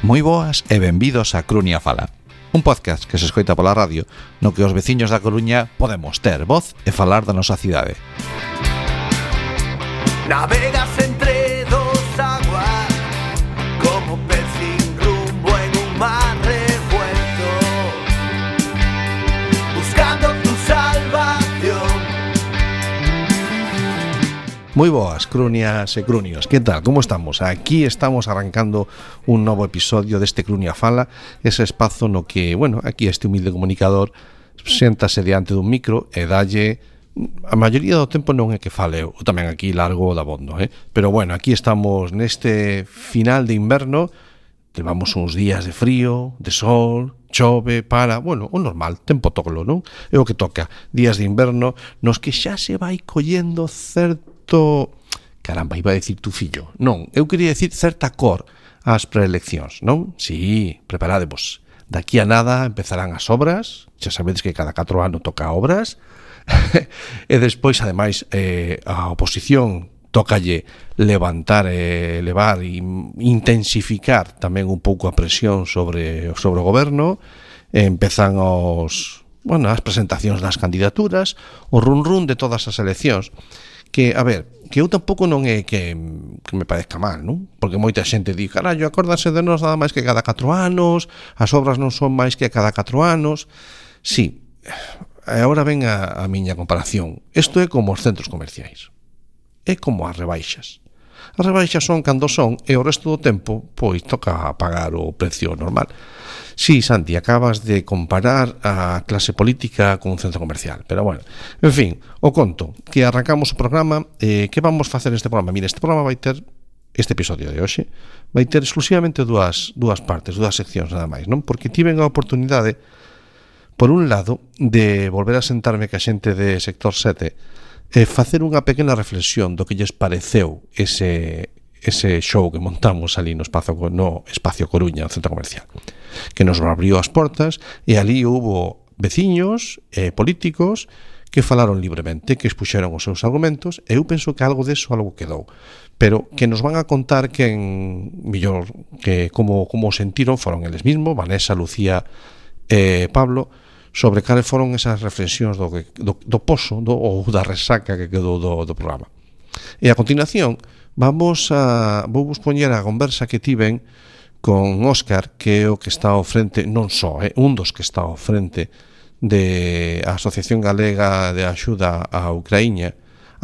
Moi boas e benvidos a Crunia Fala, un podcast que se escoita pola radio no que os veciños da Coruña podemos ter voz e falar da nosa cidade. Navegas entre dos aguas como pez sin rumbo en un mar revuelto, buscando tu salvación. Moi boas, crunias e crunios, que tal? Como estamos? Aquí estamos arrancando un novo episodio deste Crunia Fala, ese espazo no que, bueno, aquí este humilde comunicador séntase diante dun micro e dalle. A maioría do tempo non é que fale eu, tamén aquí largo da bondo, pero bueno, aquí estamos neste final de inverno, levamos uns días de frío, de sol, chove, bueno, o normal, tempo tolo, non? É o que toca, días de inverno nos que xa se vai collendo certo... Caramba, iba a decir tu fillo. Non, eu quería decir certa cor ás preeleccións, non? Sí, preparádevos. Daqui a nada empezarán as obras, xa sabedes que cada 4 anos toca obras, e despois, ademais, a oposición tócalle levantar, elevar e intensificar tamén un pouco a presión sobre o goberno. Empezan as presentacións das candidaturas, o run de todas as eleccións, que, a ver, que eu tampouco non é que me parezca mal, non? Porque moita xente di, carallo, acórdanse de nós nada máis que cada 4 anos, as obras non son máis que cada 4 anos. Sí, e agora ven a miña comparación. Isto é como os centros comerciais. É como as rebaixas. As rebaixas son cando son e o resto do tempo, pois, toca pagar o precio normal. Sí, Santi, acabas de comparar a clase política con un centro comercial. Pero bueno, en fin, o conto, que arrancamos o programa. Que vamos facer neste programa? Mira, este programa vai ter, este episodio de hoxe, vai ter exclusivamente dúas partes, dúas seccións nada máis, non? Porque tiven a oportunidade, por un lado, de volver a sentarme ca xente de Sector 7 e facer unha pequena reflexión do que lles pareceu ese show que montamos ali no Espacio Coruña, no centro comercial, que nos abriu as portas e ali houbo veciños e políticos que falaron libremente, que expuxeron os seus argumentos, e eu penso que algo deso algo quedou, pero que nos van a contar que mellor que como o sentiron foron eles mismos, Vanessa, Lucía e Pablo, sobre cales foron esas reflexións do pozo ou da resaca que quedou do programa. E a continuación vou poñer a conversa que tiven con Óscar, que é o que está ao frente, non só, un dos que está ao frente de a Asociación Galega de Axuda a Ucraína,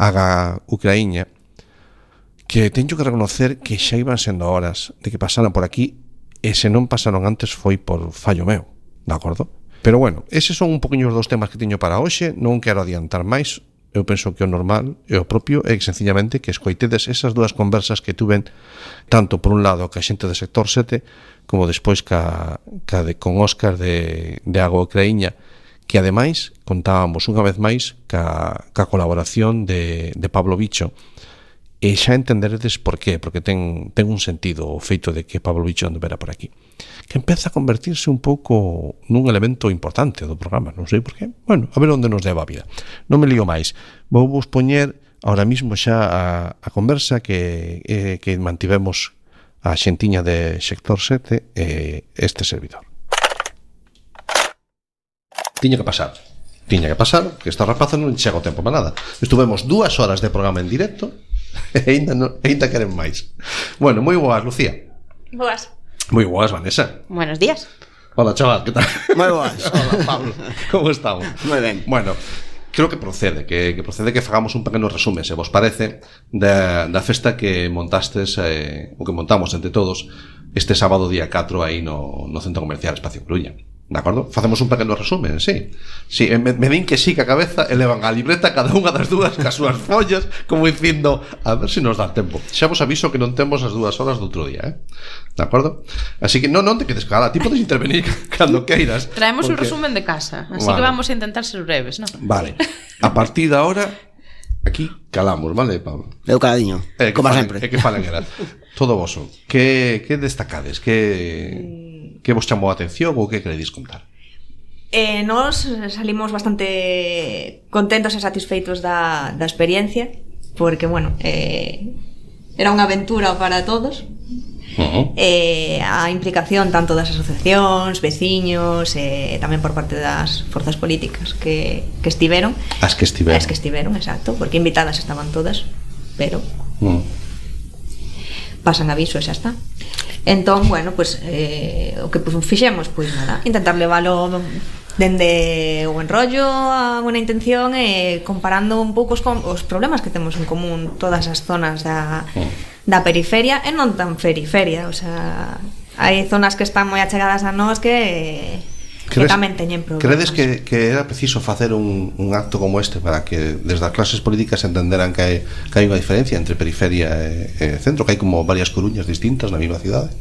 que teño que reconocer que xa iban sendo horas de que pasaran por aquí, e se non pasaron antes foi por fallo meu, de acordo? Pero bueno, eses son un poquinho os dos temas que teño para hoxe, non quero adiantar máis. Eu penso que o normal e o propio é que sencillamente que escoitedes esas dúas conversas que tuven tanto por un lado ca xente do Sector 7 como despois con Óscar de Agua Ucraína, que ademais contábamos unha vez máis ca colaboración de Pablo Bicho. E xa entenderedes por qué, porque ten un sentido o feito de que Pablo Bicho anduvera por aquí, que empeza a convertirse un pouco nun elemento importante do programa, non sei por qué. Bueno, a ver onde nos leva a vida. Non me lío máis. Vou vos poñer ahora mismo xa a conversa que mantivemos a xentiña de Sector 7 e este servidor. Tiña que pasar, que esta rapaza non chega o tempo para nada. Estuvemos 2 horas de programa en directo e ainda queren máis. Bueno, moi boas, Lucía. Boas. Moi boas, Vanessa. Buenos días. Hola, chaval, que tal? Moi boas. Hola, Pablo. Como estamos? Moi ben. Bueno, creo que procede que fagamos un pequeno resumen, se vos parece, da festa que montastes, o que montamos entre todos este sábado día 4 aí no Centro Comercial Espacio Coruña. De acordo? Facemos un pequeno resumen, sí. Sí, me din que sí, que a cabeza elevan a libreta cada unha das dúas cas súas follas, como dicindo, a ver se nos dá tempo. Xa vos aviso que non temos as 2 horas do outro día, De acordo? Así que non te quedes cala, ti podes intervenir cando queiras. Traemos un resumen de casa, así que vamos a intentar ser breves, ¿no? Vale. A partir de ahora, aquí calamos, vale, Pablo? Eu caladiño, como sempre. Que falan eras. Todo voso. Que destacades? Que vos chamou a atención ou que queredes contar? Nos salimos bastante contentos e satisfeitos da experiencia, porque, bueno, era unha aventura para todos. A implicación tanto das asociacións, veciños, tamén por parte das forzas políticas que estiveron. As que estiveron, exacto, porque invitadas estaban todas, pero pasan aviso e xa está. Entón, bueno, pues o que fixemos, pois nada, intentar levalo dende o enrollo a buena intención e comparando un pouco os problemas que temos en común todas as zonas da periferia e non tan periferia, o sea, hai zonas que están moi achegadas a nós que tamén teñen problemas. Credes que era preciso facer un acto como este para que desde as clases políticas entenderan que hai unha diferencia entre periferia e centro, que hai como varias Coruñas distintas na mesma cidade?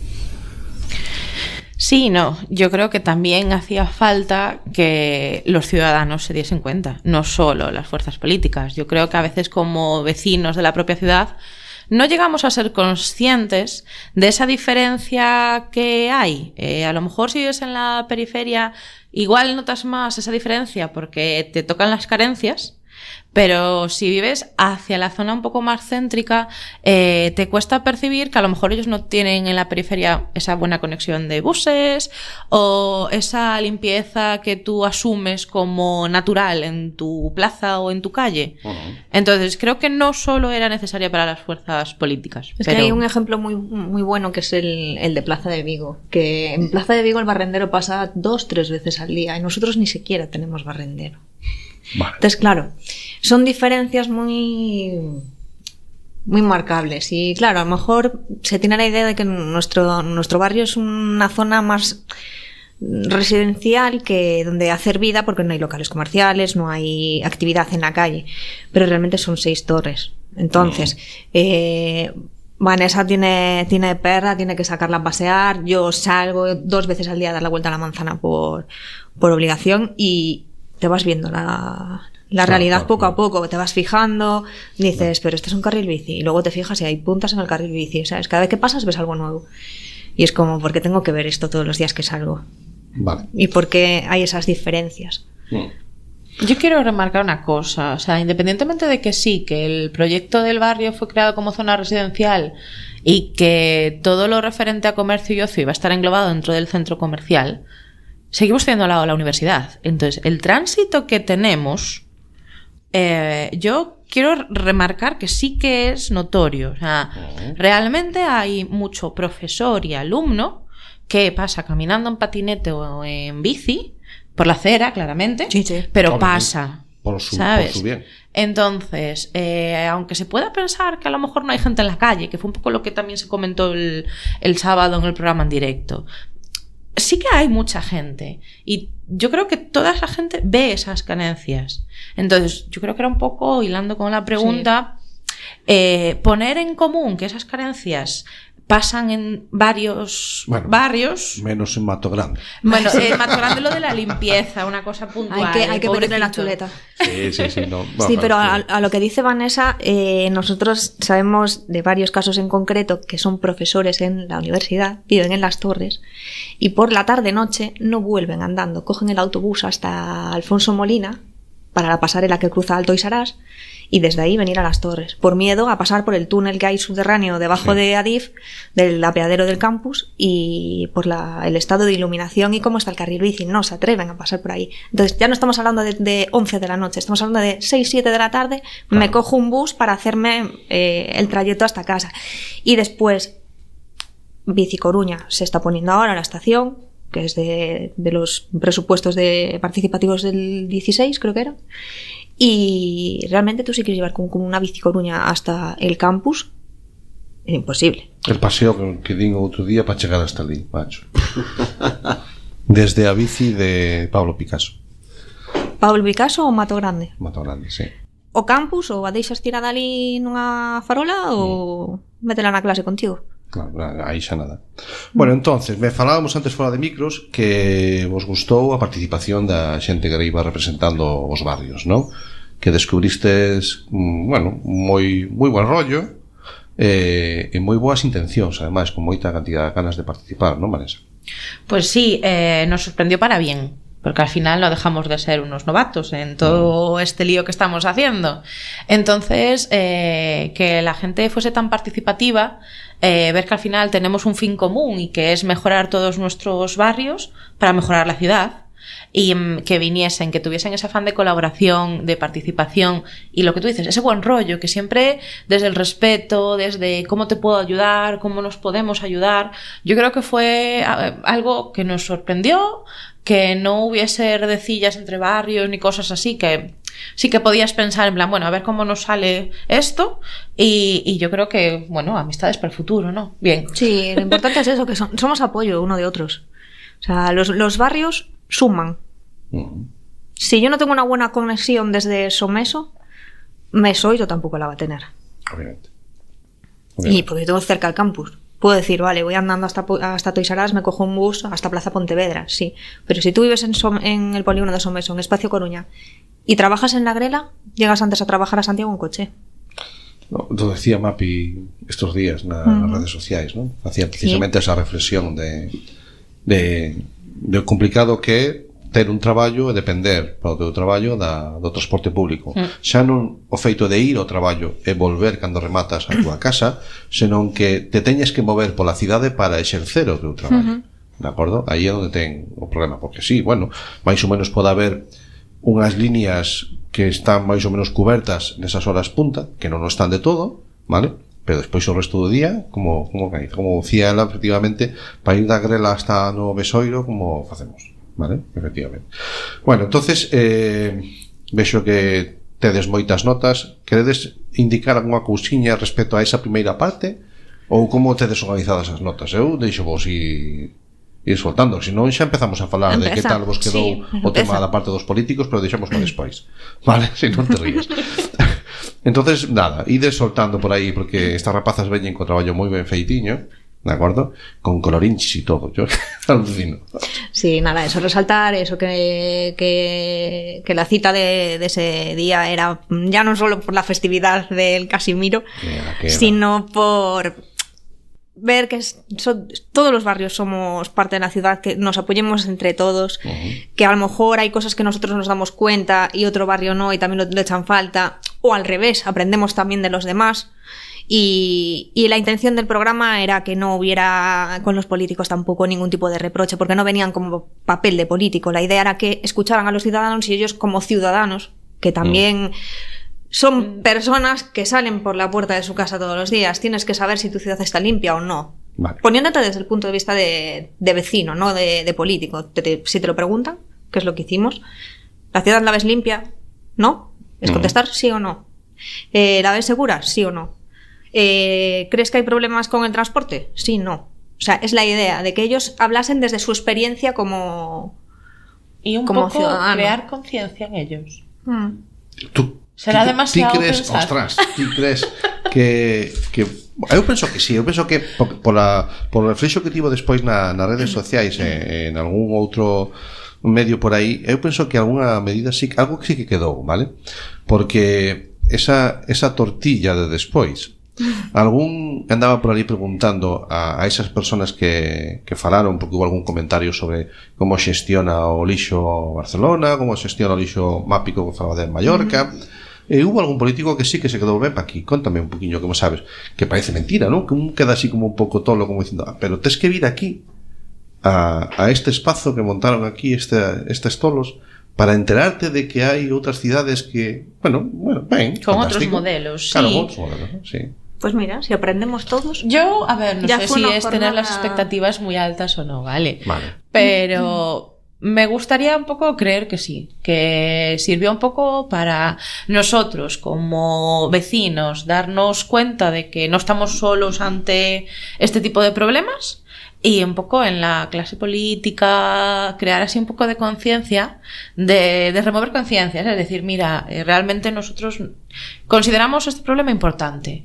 Sí, no, yo creo que también hacía falta que los ciudadanos se diesen cuenta, no solo las fuerzas políticas. Yo creo que a veces como vecinos de la propia ciudad no llegamos a ser conscientes de esa diferencia que hay. A lo mejor si vives en la periferia igual notas más esa diferencia porque te tocan las carencias, pero si vives hacia la zona un poco más céntrica, te cuesta percibir que a lo mejor ellos no tienen en la periferia esa buena conexión de buses o esa limpieza que tú asumes como natural en tu plaza o en tu calle. Entonces creo que no solo era necesaria para las fuerzas políticas. Es que hay un ejemplo muy bueno que es el de Plaza de Vigo, que en Plaza de Vigo el barrendero pasa 2-3 veces al día y nosotros ni siquiera tenemos barrendero. Vale. Entonces, claro, son diferencias muy marcables y claro, a lo mejor se tiene la idea de que nuestro barrio es una zona más residencial que donde hacer vida porque no hay locales comerciales, no hay actividad en la calle, pero realmente son 6 torres. Entonces, Vanessa tiene perra, tiene que sacarla a pasear, yo salgo 2 veces al día a dar la vuelta a la manzana por obligación y te vas viendo la realidad poco a poco, te vas fijando, dices, pero este es un carril bici, y luego te fijas y hay puntas en el carril bici, ¿sabes? Cada vez que pasas ves algo nuevo. Y es como, ¿por qué tengo que ver esto todos los días que salgo? Vale. ¿Y por qué hay esas diferencias? Yo quiero remarcar una cosa, o sea, independientemente de que sí, que el proyecto del barrio fue creado como zona residencial y que todo lo referente a comercio y ocio iba a estar englobado dentro del centro comercial, seguimos teniendo al lado la universidad. Entonces, el tránsito que tenemos, yo quiero remarcar que sí que es notorio. O sea, realmente hay mucho profesor y alumno que pasa caminando en patinete o en bici, por la acera, claramente, sí. Pero pasa. Por su bien. Entonces, aunque se pueda pensar que a lo mejor no hay gente en la calle, que fue un poco lo que también se comentó el sábado en el programa en directo, sí que hay mucha gente y yo creo que toda esa gente ve esas carencias. Entonces yo creo que era un poco, hilando con la pregunta, poner en común que esas carencias pasan en varios barrios. Menos en Mato Grande. Bueno, en Mato Grande lo de la limpieza, una cosa puntual. Hay que meterle la chuleta. Sí. No, sí, pero a lo que dice Vanessa, nosotros sabemos de varios casos en concreto que son profesores en la universidad, viven en las torres y por la tarde-noche no vuelven andando, cogen el autobús hasta Alfonso Molina para la pasarela que cruza Alto y Sarás y desde ahí venir a las torres, por miedo a pasar por el túnel que hay subterráneo debajo de Adif, del apeadero del campus y por el estado de iluminación y cómo está el carril bici, no se atreven a pasar por ahí. Entonces ya no estamos hablando de 11 de la noche, estamos hablando de 6, 7 de la tarde, me cojo un bus para hacerme el trayecto hasta casa. Y después, Bici Coruña se está poniendo ahora la estación, que es de los presupuestos participativos del 16, creo que era. Y realmente tú si quieres llevar como una Bici Coruña hasta el campus, es imposible. El paseo que di outro día para chegar hasta ali, macho. Desde a bici de Pablo Picasso. Pablo Picasso ou Mato Grande? Mato Grande, sí. O campus ou a deixas tirada ali nunha farola ou métela na clase contigo? Claro, aí xa nada. Bueno, entonces, me falábamos antes fora de micros que vos gustou a participación da xente que iba representando os barrios, non? Que descubristes, bueno, moi buen rollo e moi boas intencións, ademais, con moita cantidad de ganas de participar, non, Vanessa? Pues sí, nos sorprendió para bien, porque al final no dejamos de ser unos novatos en todo este lío que estamos haciendo. Entonces, que la gente fuese tan participativa, ver que al final tenemos un fin común y que es mejorar todos nuestros barrios para mejorar la ciudad, y que viniesen, que tuviesen ese afán de colaboración, de participación y lo que tú dices, ese buen rollo, que siempre desde el respeto, desde cómo te puedo ayudar, cómo nos podemos ayudar. Yo creo que fue algo que nos sorprendió, que no hubiese redecillas entre barrios ni cosas así, que sí que podías pensar en plan, bueno, a ver cómo nos sale esto, y yo creo que, bueno, amistades para el futuro, ¿no? Bien. Sí, lo importante es eso, que somos apoyo uno de otros. O sea, los barrios suman. Si yo no tengo una buena conexión desde Someso, Mesoiro tampoco la va a tener. Obviamente. Y porque tengo cerca el campus. Puedo decir, vale, voy andando hasta Toys R Us, me cojo un bus hasta Plaza Pontevedra, sí. Pero si tú vives en el polígono de Someso, en Espacio Coruña, y trabajas en La Grela, llegas antes a trabajar a Santiago en coche. No, lo decía Mapi estos días nas redes sociais, ¿no? Hacía precisamente esa reflexión de complicado que é ter un traballo e depender para o teu traballo do transporte público. Xa non o feito de ir ao traballo e volver cando rematas a túa casa, senón que te teñes que mover pola cidade para exercer o teu traballo. De acordo? Aí é onde ten o problema, porque sí, bueno, máis ou menos pode haber unhas líneas que están máis ou menos cubertas nesas horas punta, que non o están de todo, vale? Pero despois o resto do día, como decía ela, efectivamente, para ir da Grela hasta no Mesoiro, como facemos, vale? Efectivamente. Bueno, entonces vexo que tedes moitas notas. Queredes indicar algunha cousiña respecto a esa primeira parte, ou como tedes organizadas as notas? Eu deixo vos ir soltando, senón xa empezamos a falar de que tal vos quedou o tema da parte dos políticos, pero deixamos para despois, vale? Se non te ríes. Entonces, nada, ides soltando por aí, porque estas rapazas veñen co traballo moi ben feitiño, de acordo? Con colorinchis e todo, yo alucino. Sí, nada, eso, resaltar eso, que la cita de ese día era ya no solo por la festividad del Casimiro, sino por ver que todos los barrios somos parte de la ciudad, que nos apoyemos entre todos, que a lo mejor hay cosas que nosotros nos damos cuenta y otro barrio no, y también le echan falta, o al revés, aprendemos también de los demás. Y la intención del programa era que no hubiera con los políticos tampoco ningún tipo de reproche, porque no venían como papel de político. La idea era que escucharan a los ciudadanos y ellos como ciudadanos, que también son personas que salen por la puerta de su casa todos los días. Tienes que saber si tu ciudad está limpia o no. Vale. Poniéndote desde el punto de vista de vecino, no de político. Si te lo preguntan, ¿qué es lo que hicimos? ¿La ciudad la ves limpia? ¿No? Es contestar sí o no. ¿La ves segura? Sí o no. ¿Crees que hay problemas con el transporte? Sí, no. O sea, es la idea de que ellos hablasen desde su experiencia como poco ciudadano. Crear conciencia en ellos. Será demasiado crees, pensar. Ostras, ti crees que eu penso que sí, eu penso que por o reflexo que tivo despois nas redes sociais en algún outro medio por aí, eu penso que algunha medida sí, algo que sí que quedou, vale? Porque esa tortilla de despois, algún andaba por ali preguntando a esas personas que falaron, porque hubo algún comentario sobre como xestiona o lixo Barcelona, como xestiona o lixo Mápico que falaba de Mallorca. E hubo algún político que sí que se quedou ben pa aquí. Contame un poquinho, como sabes, que parece mentira, ¿no? Que un queda así como un pouco tolo, como dicindo, pero tes que vir aquí a este espazo que montaron aquí estes tolos para enterarte de que hai outras cidades que, bueno, ben, con fantástico. outros modelos, claro, sí. Con outros modelos, ¿no? Sí. Pues mira, si aprendemos todos. Yo, a ver, no ya sé fue si una es tener jornada... las expectativas muy altas o no, ¿vale? Vale. Pero me gustaría un poco creer que sí, que sirvió un poco para nosotros como vecinos darnos cuenta de que no estamos solos ante este tipo de problemas, y un poco en la clase política crear así un poco de conciencia, de remover conciencias, es decir, mira, realmente nosotros consideramos este problema importante.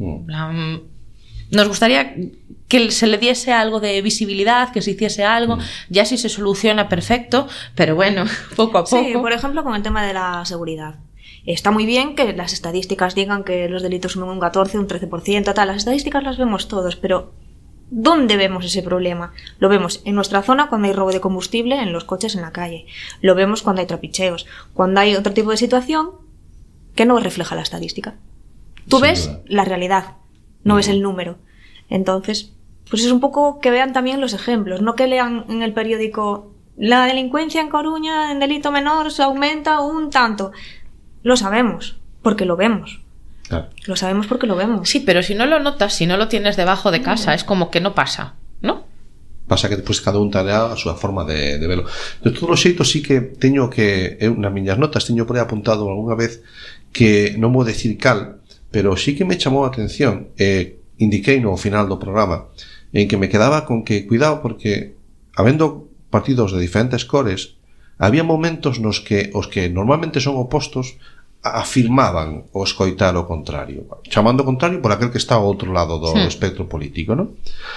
Nos gustaría que se le diese algo de visibilidad, que se hiciese algo, ya si se soluciona perfecto, pero bueno, poco a poco. Sí, por ejemplo, con el tema de la seguridad. Está muy bien que las estadísticas digan que los delitos suben un 14, un 13%, tal, las estadísticas las vemos todos, pero ¿Dónde vemos ese problema? Lo vemos en nuestra zona cuando hay robo de combustible en los coches en la calle. Lo vemos cuando hay trapicheos. Cuando hay otro tipo de situación que no refleja la estadística. Tú Sin ves duda. la realidad, no ves el número. Entonces, pues es un poco que vean también los ejemplos, no que lean en el periódico la delincuencia en Coruña en delito menor se aumenta un tanto. Lo sabemos, porque lo vemos. Claro. Lo sabemos porque lo vemos. Sí, pero si no lo notas, si no lo tienes debajo de casa, es como que no pasa, ¿no? Pasa que despois cada un terá a súa forma de velo. De todos os xeitos, sí que teño que nas miñas notas teño por aí apuntado algunha vez que non vou decir cal, pero sí que me chamou a atención, indiquei no final do programa, en que me quedaba con que cuidado porque habendo partidos de diferentes cores, había momentos nos que os que normalmente son opostos afirmaban o escoitar o contrario, chamando o contrario por aquel que está ao outro lado do espectro político, non?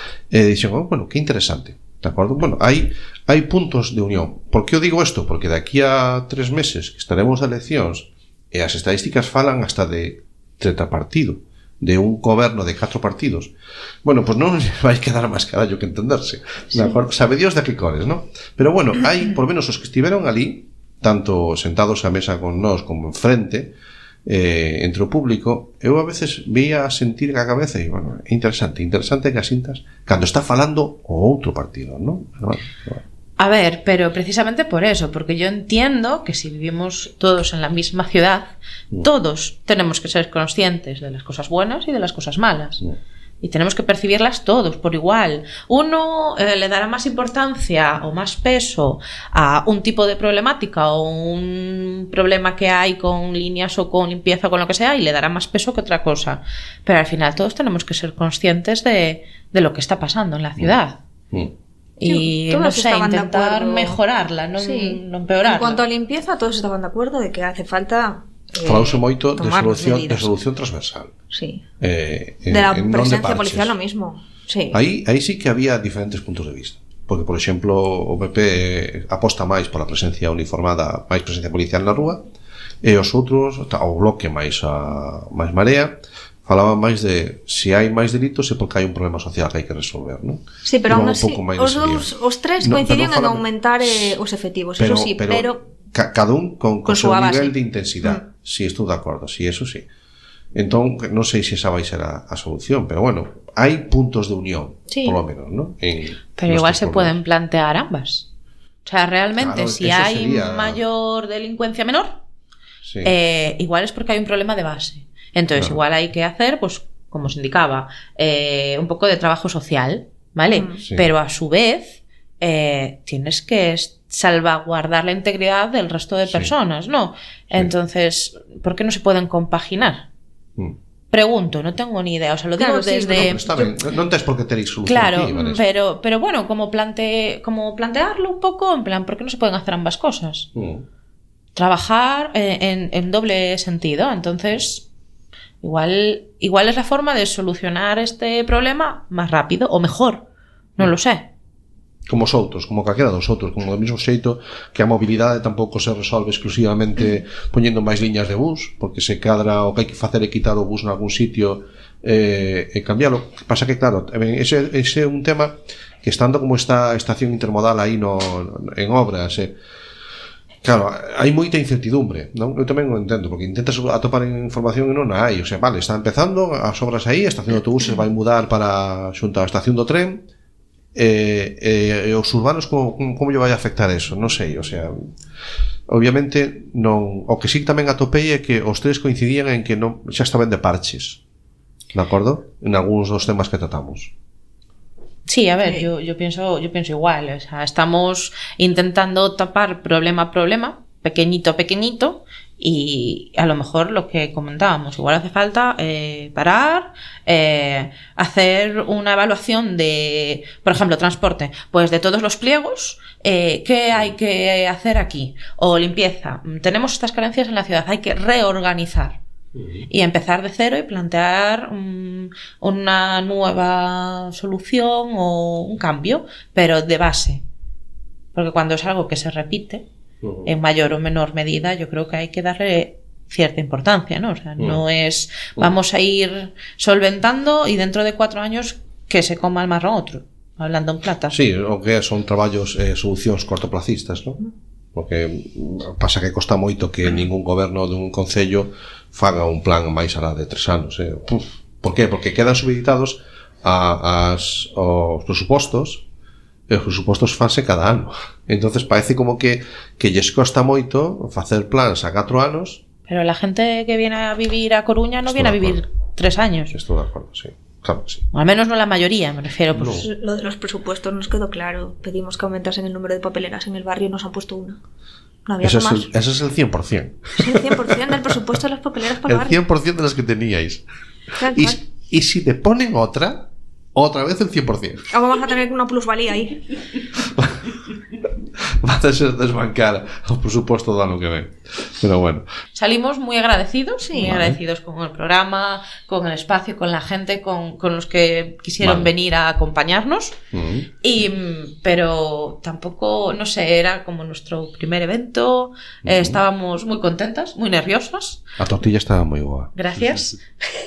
E dixen, bueno, que interesante, de acordo? Bueno, hai puntos de unión. Por que eu digo isto? Porque de aquí a 3 meses que estaremos de eleccións e as estadísticas falan hasta de tetrapartido, de un goberno de 4 partidos. Bueno, pues non vai quedar máis carallo que entenderse, de acordo? Sabe Dios de que cores, non? Pero bueno, hai, por menos os que estiveron ali, tanto sentados á mesa con nós como enfrente, entre o público, eu a veces veía sentir a cabeza e, bueno, é interesante que as cintas cando está falando o outro partido, non? Bueno. A ver, pero precisamente por eso, porque yo entiendo que si vivimos todos en la misma ciudad, todos tenemos que ser conscientes de las cosas buenas y de las cosas malas. Y tenemos que percibirlas todos por igual. Uno le dará más importancia o más peso a un tipo de problemática o un problema que hay con líneas o con limpieza o con lo que sea y le dará más peso que otra cosa. Pero al final todos tenemos que ser conscientes de lo que está pasando en la ciudad. Y Todos no sé, estaban de intentar acuerdo. mejorarla, no, Sí. no empeorarla. En cuanto a limpieza, todos estaban de acuerdo de que hace falta Falouse moito de tomar medidas. solución transversal. Sí. De De la presencia policial lo mismo. Sí. Aí sí que había diferentes puntos de vista. Porque, por exemplo, o PP aposta máis pola presencia uniformada, máis presencia policial na rúa, e os outros, o bloque máis Marea, falaban máis de se hai máis delitos é porque hai un problema social que hai que resolver, non? Sí, pero aún Iban un así, pouco máis os nese dous, lío. os tres No, coincidían pero en non aumentar os efectivos, eso sí, pero cada un con seu súa nivel base. de intensidade. Si, estou de acordo, si, eso sí. Entón, non sei se esa vai ser a solución, pero bueno, hai puntos de unión, Sí. por lo menos, ¿no? Pero igual se pueden plantear ambas. O sea, realmente, Claro, si eso hay sería- mayor delincuencia menor, Sí. igual es porque hay un problema de base. Entonces, Claro. igual hay que hacer, pues, como se indicaba, un poco de trabajo social, ¿vale? Sí. Pero a su vez, tienes que salvaguardar la integridad del resto de Sí. personas, ¿no? Sí. Entonces, ¿por qué no se pueden compaginar? Pregunto, no tengo ni idea. O sea, lo Claro, digo sí, desde... No, pero está ben. Non tes por que teréis solución Claro, aquí, Vanessa. pero bueno, como plantearlo un poco, en plan, ¿por qué no se pueden hacer ambas cosas? Trabajar en doble sentido. Entonces, igual es la forma de solucionar este problema más rápido o mejor. No lo sé. Como os outros, como calquera dos outros, como do mesmo xeito que a mobilidade tampouco se resolve exclusivamente poñendo máis liñas de bus, porque se cadra o que hai que facer é quitar o bus nalgún sitio e cambialo. Pasa que, claro, ese é un tema que estando como esta estación intermodal aí en obras, claro, hai moita incertidumbre, non? Eu tamén o entendo, porque intentas atopar información e non a hai, o sea, vale, está empezando as obras aí, a estación de autobuses vai mudar para xunto á estación do tren, os urbanos como lle vai afectar eso, non sei, o sea, obviamente non, o que sí tamén atopei é que os tres coincidían en que non xa estaban de parches, de acordo? En algúns dos temas que tratamos. Sí, a ver, Sí. yo pienso igual. O sea, estamos intentando tapar problema a problema, pequeñito a pequeñito, y a lo mejor lo que comentábamos, igual hace falta parar, hacer una evaluación de, por ejemplo, transporte, pues de todos los pliegos, ¿qué hay que hacer aquí? O limpieza, tenemos estas carencias en la ciudad, hay que reorganizar. Y empezar de cero y plantear una nueva solución o un cambio, pero de base. Porque cuando es algo que se repite, en mayor o menor medida, yo creo que hay que darle cierta importancia, ¿no? O sea, no es vamos a ir solventando y dentro de 4 años que se coma el marrón outro, hablando en plata. Sí, o que son traballos, solucións cortoplacistas, non? Porque pasa que costa moito que ningún goberno dun concello faga un plan máis alá de 3 anos. Por qué? Porque quedan subeditados aos presupostos, e os presupostos fanse cada ano. Entonces parece como que lles costa moito facer plans a 4 anos. Pero la gente que viene a vivir a Coruña no viene a vivir 3 años. Estoy de acuerdo, sí. Claro que sí. O al menos no la mayoría, me refiero. Pues... Lo de los presupuestos nos quedó claro. Pedimos que aumentasen el número de papeleras en el barrio y nos han puesto una. No había Eso más. es el 100%. Es el 100% del presupuesto de las papeleras para el barrio. El 100% de las que teníais. Tal Y, cual. y si te ponen otra vez el 100%. O vamos a tener una plusvalía ahí. Va a ser desbancar o presupuesto do ano que ven. Pero bueno. Salimos muy agradecidos, Sí. muy agradecidos con el programa, con el espacio, con la gente, con los que quisieron Vale. venir a acompañarnos. Mm. Pero tampoco, no sé, era como nuestro primer evento. Estábamos muy contentas, muy nerviosas. A tortilla estaba moi boa. Gracias.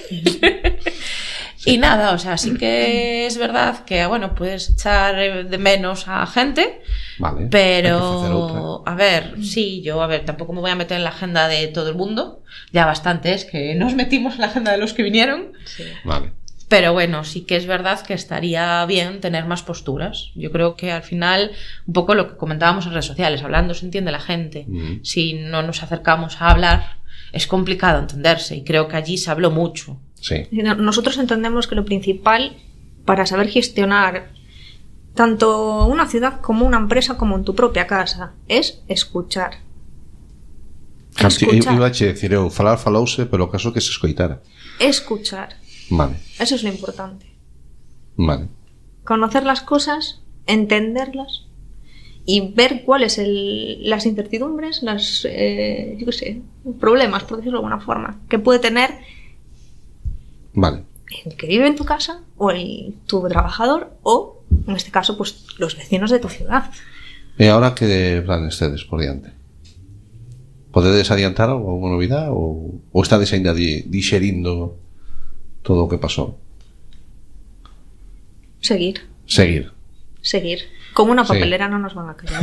Y nada, o sea, sí que es verdad que, bueno, puedes echar de menos a gente, Vale. Hai que facer pero, outra. a ver, sí, yo, a ver, tampoco me voy a meter en la agenda de todo el mundo. Ya bastante es que nos metimos en la agenda de los que vinieron. Vale. Pero bueno, sí que es verdad que estaría bien tener más posturas. Yo creo que al final, un poco lo que comentábamos en redes sociales, hablando se entiende la gente. Si no nos acercamos a hablar, es complicado entenderse, y creo que allí se habló mucho. Sí. Nosotros entendemos que lo principal para saber gestionar tanto una ciudad como una empresa como en tu propia casa es escuchar. Escuchar. Iba a decir eu, falouse, pero o caso que se escoitara. Escuchar. Vale. Eso es lo importante. Vale. Conocer las cosas, entenderlas y ver cuáles las incertidumbres, yo qué sé, problemas, por decirlo de alguna forma, que puede tener Vale. el que vive en tu casa o tu trabajador o, en este caso, pues los vecinos de tu ciudad. E agora que planes tedes por diante? Podedes adiantar algo, alguna novidade ou estades ainda dixerindo todo o que pasou? Seguir. Como una papelera no nos van a callar.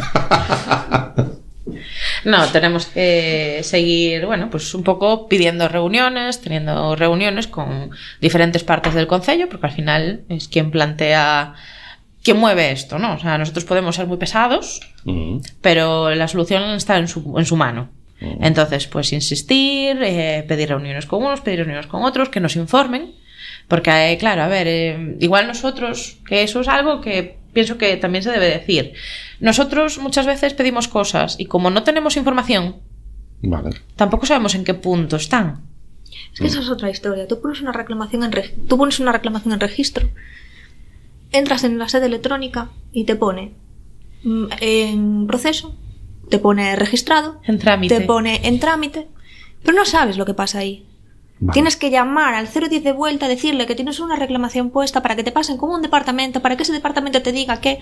No, tenemos que seguir, bueno, pues un poco pidiendo reuniones, teniendo reuniones con diferentes partes del concello, porque al final es quien plantea, quien mueve esto, ¿no? O sea, nosotros podemos ser muy pesados, pero la solución está en su mano. Entonces, pues insistir, pedir reuniones con unos, pedir reuniones con otros, que nos informen, porque, claro, a ver, igual nosotros, que eso es algo que pienso que también se debe decir. Nosotros muchas veces pedimos cosas y como no tenemos información, vale, tampoco sabemos en qué punto están. Es que esa es otra historia. Tú pones una reclamación en registro, entras en la sede electrónica y te pone en proceso, te pone registrado, En trámite. te pone en trámite, pero no sabes lo que pasa ahí. vale. Tienes que llamar al 010 de vuelta, decirle que tienes una reclamación puesta para que te pasen como un departamento, para que ese departamento te diga que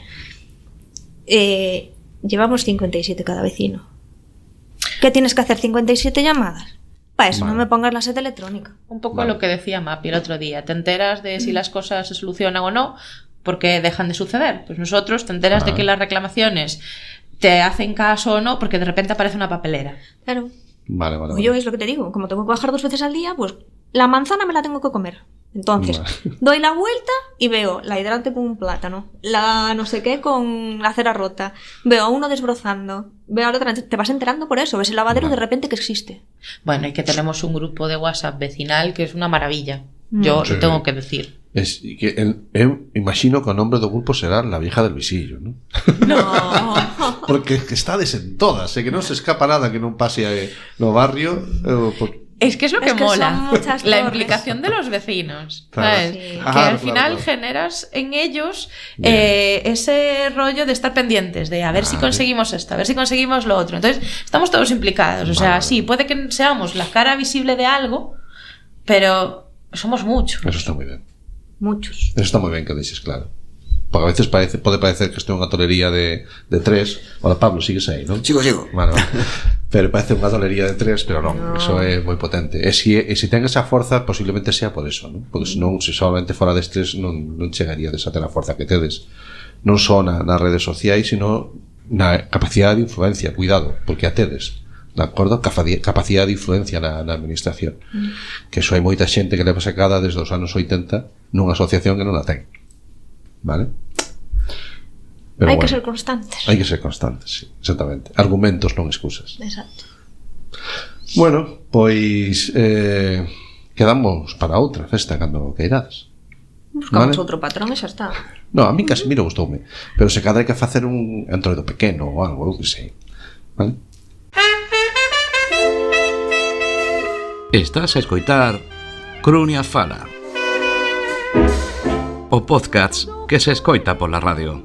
llevamos 57 cada vecino. ¿Qué tienes que hacer? 57 llamadas. Para eso Vale. no me pongas la sede electrónica. Un poco Vale. lo que decía Mapi el otro día. Te enteras de si las cosas se solucionan o no porque dejan de suceder. Pues nosotros te enteras de que las reclamaciones te hacen caso o no porque de repente aparece una papelera. Claro. Vale, vale, O vale. yo es lo que te digo, como tengo que bajar 2 veces al día, pues la manzana me la tengo que comer. Entonces, Vale. doy la vuelta y veo la hidrante con un plátano, la no sé qué con la cera rota, veo a uno desbrozando, veo a la otra, te vas enterando por eso, ves el lavadero Vale. de repente que existe. Bueno, y que tenemos un grupo de WhatsApp vecinal que es una maravilla. Yo Sí. lo tengo que decir. Eu imagino que o nombre do grupo será La Vieja del Visillo, ¿no? No. Porque que estades en todas, que non se escapa nada que non pase no barrio. Es que es lo que Es que mola. son muchas La torres. implicación de los vecinos. Claro. ¿Sabes? Sí. Que Claro, al final claro. generas en ellos Bien. ese rollo de estar pendientes, de a ver si Vale. conseguimos esto, a ver si conseguimos lo otro. Entonces, estamos todos implicados. O sea, Vale. sí, puede que seamos la cara visible de algo, pero somos muchos. Eso está moi ben. Muchos. Eso está moi ben que deixes claro. Porque a veces pode parecer que isto é unha tolería de 3. Hola, Pablo, sigues aí, non? Sigo. Vale, vale. Pero parece unha dolería de 3, pero non, iso é moi potente. E se ten esa forza, posiblemente sea por eso, non? Porque senón, se solamente fora destes, non chegaríades a ter a forza que tedes. Non só nas redes sociais, sino na capacidade de influencia, cuidado, porque a tedes, de acordo? Capacidade de influencia na administración. Que iso hai moita xente que leva sacada desde os anos 80 nunha asociación que non a ten. Vale? Pero hai que ser constantes. Hai que ser constantes, sí, exactamente. Argumentos, non excusas. Exacto. Bueno, pois quedamos para outra festa cando queirades. Buscamos outro patrón e xa está. No, a mí Casimiro gustoume, pero se cadra hai que facer un entroido pequeno ou algo, eu que sei. Vale? Estás a escoitar Crunia Fala, o podcast que se escoita pola radio.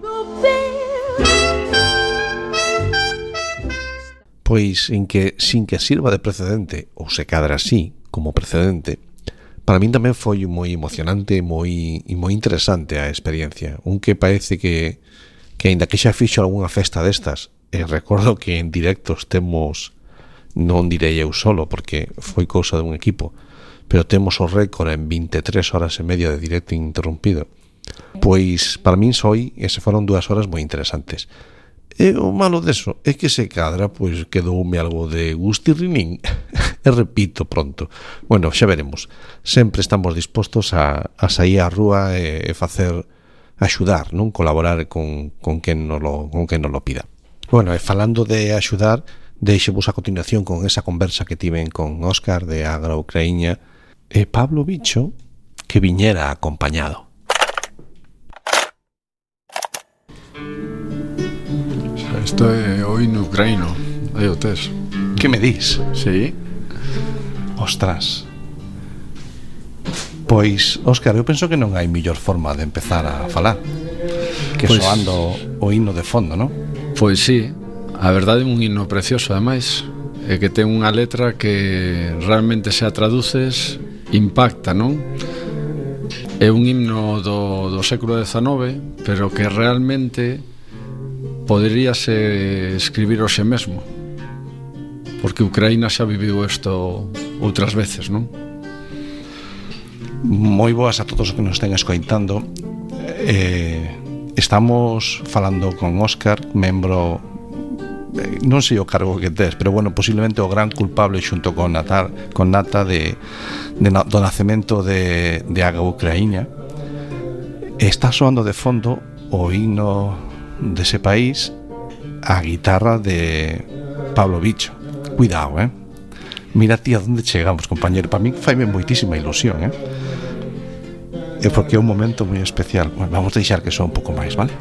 Pois en que, sin que sirva de precedente, ou se cadra así, como precedente, para min tamén foi moi emocionante e moi interesante a experiencia. Un que parece que aínda que xa fixo algunha festa destas, e recordo que en directos temos, non direi eu solo, porque foi cousa dun equipo, pero temos o récord en 23 horas e media de directo interrompido. Pois para min ese foron 2 horas moi interesantes. E o malo deso é que se cadra, pois quedoume algo de gustirrinín. E repito pronto. Bueno, xa veremos. Sempre estamos dispostos a sair á rúa e facer axudar, non? Colaborar con quen nos lo pida. Bueno, e falando de axudar, deixemos a continuación con esa conversa que tiven con Óscar de Agra-Ucraíña e Pablo Bicho, que viñera acompañado. Isto é o himno ucraíno, aí o tes. Que me dis? Sí. Ostras. Pois, Óscar, eu penso que non hai mellor forma de empezar a falar que Pois, soando o himno de fondo, non? Pois sí, a verdade é un himno precioso, ademais, é que ten unha letra que realmente se a traduces impacta, non? É un himno do século XIX, pero que realmente poderíase escribir hoxe mesmo, porque Ucraína xa viviu isto outras veces, non? Moi boas a todos os que nos estén escoitando. Estamos falando con Óscar, membro, non sei o cargo que tes, pero bueno, posiblemente o gran culpable xunto con Nata do nacemento de Agra-Ucraíña. Está soando de fondo o himno dese país, a guitarra de Pablo Bicho. Cuidado, mira ti a onde chegamos, compañero. Para mí faime moitísima ilusión, é porque é un momento moi especial. Bueno, vamos a deixar que soa un pouco máis, vale?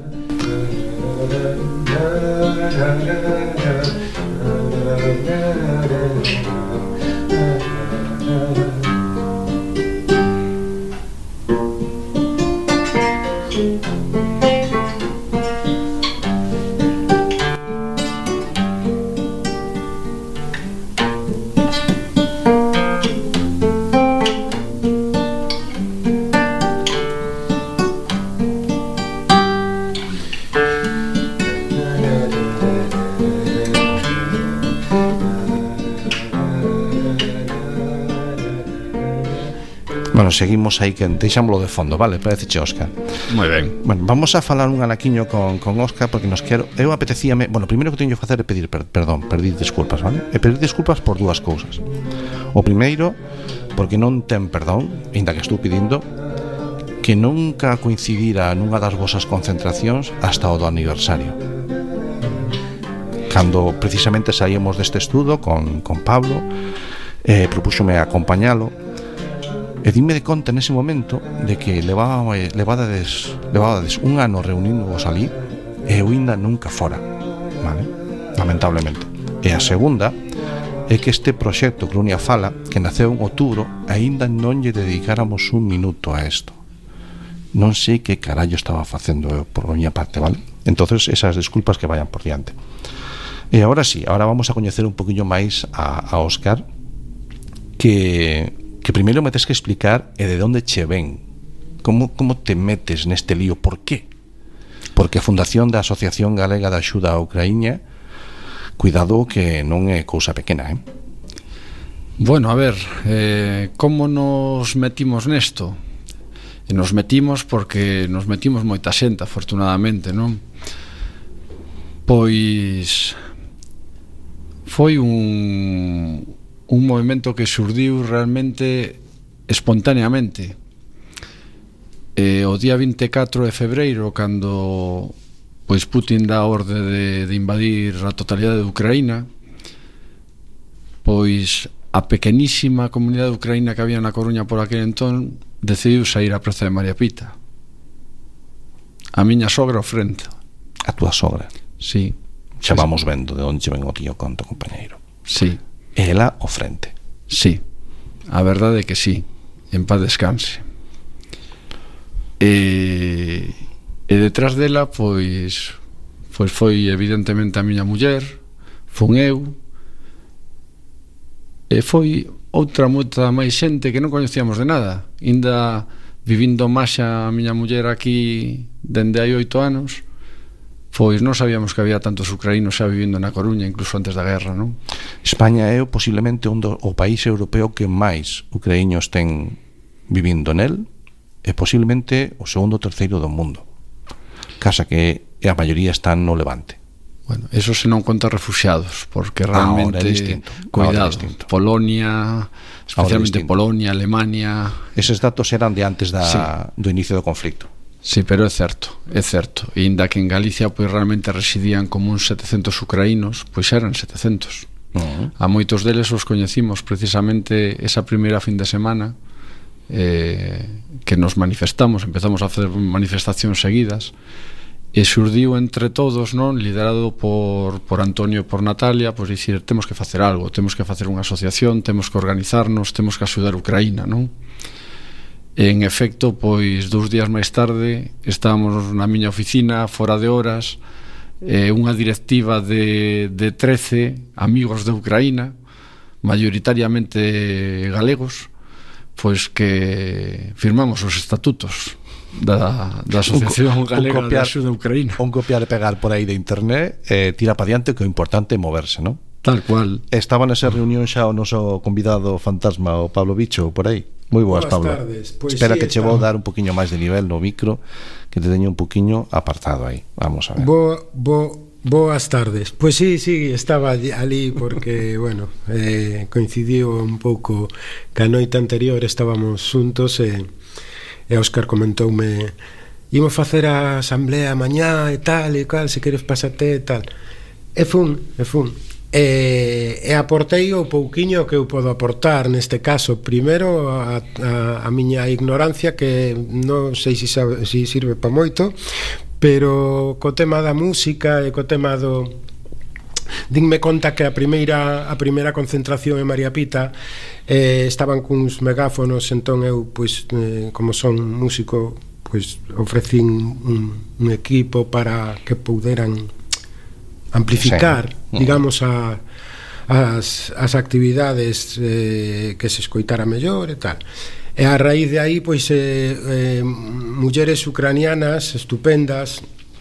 Bueno, seguimos aí que deixámoslo de fondo, vale? Pareceche, Óscar. Moi ben. Bueno, vamos a falar un anaquiño con Óscar porque nos quero... Eu apetecíame... Bueno, primeiro que teño que facer é pedir pedir disculpas, vale? E pedir disculpas por dúas cousas. O primeiro, porque non ten perdón, ainda que estou pedindo, que nunca coincidira nunha das vosas concentracións hasta o do aniversario. Cando precisamente saíamos deste estudo con Pablo, propúxome acompañalo. E dime de conta nese momento de que levadades un ano reuníndoos ali e eu ainda nunca fora, vale? Lamentablemente. E a segunda é que este proxecto Crunia Fala, que naceu en outubro, aínda non lle dedicáramos un minuto a isto. Non sei que carallo estaba facendo eu por miña parte, vale? Entonces esas disculpas que vayan por diante. E agora sí, agora vamos a coñecer un poquinho máis a Óscar, que primeiro me tes que explicar de onde che ven, como te metes neste lío, por qué? Porque a Fundación da Asociación Galega de Axuda a Ucraíña Cuidado que non é cousa pequena, Bueno, a ver, como nos metimos nesto? E nos metimos porque nos metimos moita xente, afortunadamente, non? Pois foi un movimento que surdiu realmente espontaneamente. O día 24 de febreiro, cando pois Putin dá a orde de invadir a totalidade de Ucraína, pois a pequenísima comunidade de Ucraína que había na Coruña por aquel entón decidiu sair á praza de María Pita. A miña sogra ao frente. A túa sogra. Sí. Xa vamos vendo de onde ven o tío conto, compañeiro. Sí. Ela ao frente. Sí. A verdade é que sí. En paz descanse. E detrás dela pois foi evidentemente a miña muller, fun eu, e foi outra moita máis xente que non coñecíamos de nada. Inda vivindo máis a miña muller aquí dende hai 8 anos, pois non sabíamos que había tantos ucraínos xa vivindo na Coruña, incluso antes da guerra, non? España é posiblemente o país europeo que máis ucraínos ten vivindo nel, e posiblemente o segundo ou terceiro do mundo. Casa que a maioría están no Levante. Bueno, eso se non conta refuxiados, porque realmente cuidado, Polonia, especialmente Polonia, Alemania. Eses datos eran de antes do inicio do conflicto. Sí, pero é certo. E inda que en Galicia pois realmente residían como uns 700 ucraínos, pois eran 700. A moitos deles os coñecimos precisamente esa primeira fin de semana, que nos manifestamos, empezamos a facer manifestacións seguidas, e xurdiu entre todos, non, liderado por Antonio e por Natalia, pois dicir, temos que facer algo, temos que facer unha asociación, temos que organizarnos, temos que axudar a Ucraína, non? E en efecto, pois 2 días máis tarde estábamos na miña oficina, fora de horas, unha directiva de 13 amigos de Ucraína, maioritariamente galegos, pois que firmamos os estatutos da Asociación Galega de Axuda a Ucraína. Un copiar e pegar por aí de internet, tira para diante, que o importante é moverse, non? Tal cual. Estaba nesa reunión xa o noso convidado fantasma, o Pablo Bicho, por aí. Moi boas, Pablo. Tardes. Pues espera sí, que che vou dar un poquinho máis de nivel no micro, que te teño un poquinho apartado aí. Vamos a ver. Boas tardes. Pois sí, estaba ali porque, bueno, coincidiu un pouco que a noite anterior estábamos xuntos e Óscar comentoume, imos facer a asamblea mañá e tal e cal, se queres pásate e tal. E fun. E aportei o pouquiño que eu podo aportar neste caso. Primeiro a miña ignorancia, que non sei se sirve para moito, pero co tema da música e co tema do... Dinme conta que a primeira concentración en María Pita estaban cuns megáfonos, entón eu, pois, como son músico, pois ofrecín un equipo para que puderan amplificar, digamos, as actividades, que se escoitara mellor e tal. E a raíz de aí, pois, mulleres ucranianas estupendas,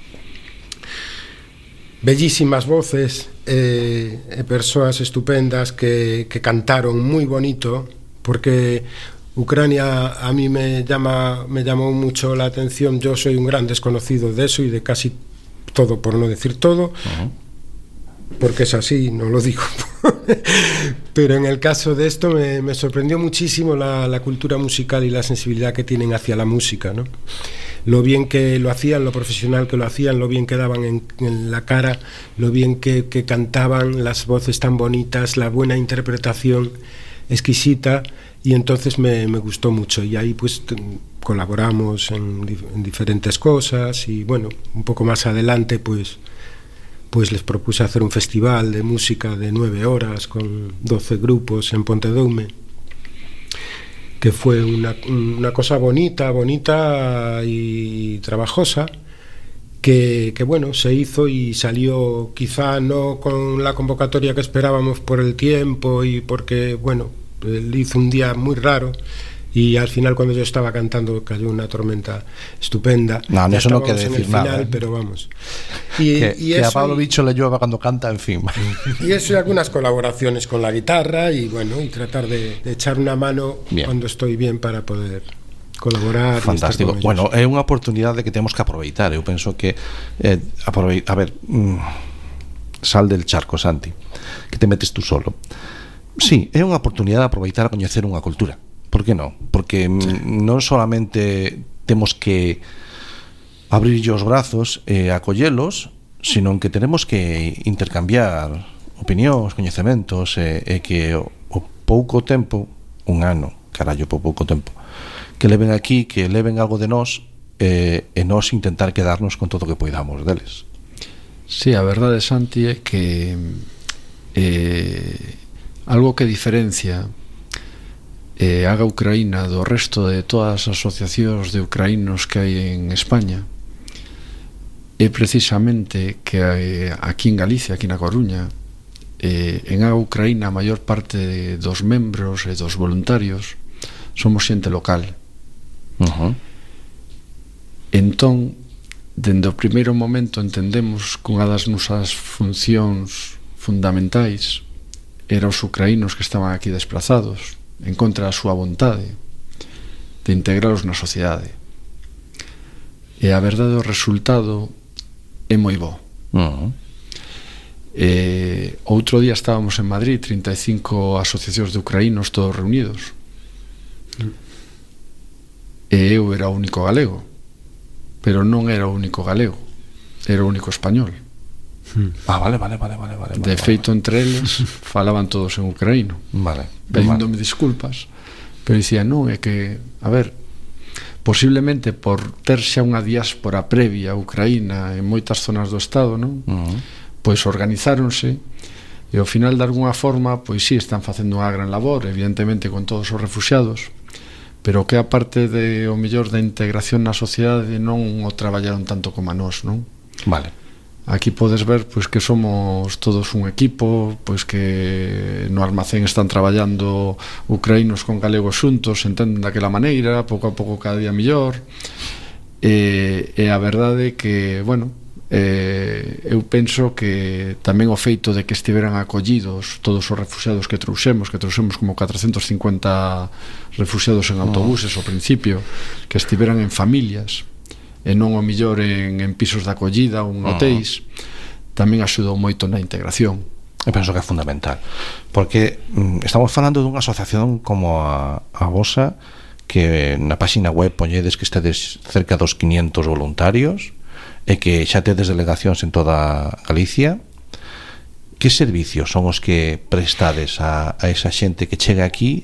bellísimas voces, e persoas estupendas que cantaron moi bonito, porque Ucrania a mí me llamou mucho la atención. Yo soy un gran desconocido de eso y de casi todo, por no decir todo, porque es así, no lo digo. Pero en el caso de esto me sorprendió muchísimo la cultura musical y la sensibilidad que tienen hacia la música, ¿no? Lo bien que lo hacían, lo profesional que lo hacían, lo bien que daban en la cara, lo bien que cantaban, las voces tan bonitas, la buena interpretación exquisita, y entonces me gustó mucho. Y ahí pues colaboramos en diferentes cosas, y bueno, un poco más adelante pues les propuse hacer un festival de música de 9 horas con 12 grupos en Pontedoume, que fue una cosa bonita y trabajosa, que bueno, se hizo y salió, quizá no con la convocatoria que esperábamos por el tiempo y porque, bueno, él hizo un día muy raro y al final cuando yo estaba cantando cayó una tormenta estupenda. No, Ya eso no estábamos quiere en el decir nada, final, ¿eh? pero vamos. Y Que a eso, Pablo Bicho le llueva cuando canta, en fin. y eso y algunas colaboraciones con la guitarra y bueno, y tratar de echar una mano Bien. cuando estoy bien para poder colaborar. Fantástico. Y estar con ellos. Bueno, é unha oportunidade que temos que aproveitar. Eu penso que a ver, sal del charco, Santi, que te metes tú solo. Sí, é unha oportunidade de aproveitar a coñecer unha cultura. Por que non? Porque non solamente temos que abrir os brazos e acollelos, sino que tenemos que intercambiar opinións, coñecementos, e que o pouco tempo, un ano, carallo, pouco tempo, que leven aquí, que leven algo de nós, e nós intentar quedarnos con todo o que poidamos deles. Sí, a verdade, Santi, é que algo que diferencia a Ucraína do resto de todas as asociacións de ucraínos que hai en España é precisamente que aquí en Galicia, aquí na Coruña, en a Ucraína a maior parte dos membros e dos voluntarios somos xente local. Entón, dende o primeiro momento entendemos que unha das nosas funcións fundamentais era os ucraínos que estaban aquí desplazados en contra da súa vontade de integralos na sociedade. E a verdade, o resultado é moi bo. Outro día estábamos en Madrid, 35 asociacións de ucraínos todos reunidos, e eu era o único galego, pero non era o único galego, era o único español. Vale. De feito, entre eles falaban todos en ucraíno, pedíndome disculpas, pero dicía, non, é que, a ver, posiblemente por ter xa unha diáspora previa a Ucraína en moitas zonas do Estado, non? Pois organizáronse e ao final, de alguna forma, pois sí, están facendo unha gran labor, evidentemente con todos os refuxiados, pero que a parte de o mellor da integración na sociedade non o traballaron tanto como a nós, non? Vale. Aquí podes ver pois que somos todos un equipo, pois que no almacén están traballando ucraínos con galegos xuntos, entenden daquela maneira, pouco a pouco cada día mellor. E a verdade é que, bueno, eu penso que tamén o feito de que estiveran acollidos todos os refuxiados que trouxemos como 450 refuxiados en autobuses ao principio, que estiveran en familias e non o millor en pisos de acollida ou en hotéis, tamén axudou moito na integración. Eu penso que é fundamental, porque estamos falando dunha asociación como a vosa, que na páxina web poñedes que estedes cerca dos 500 voluntarios e que xa tedes delegacións en toda Galicia. Que servicios son os que prestades a esa xente que chega aquí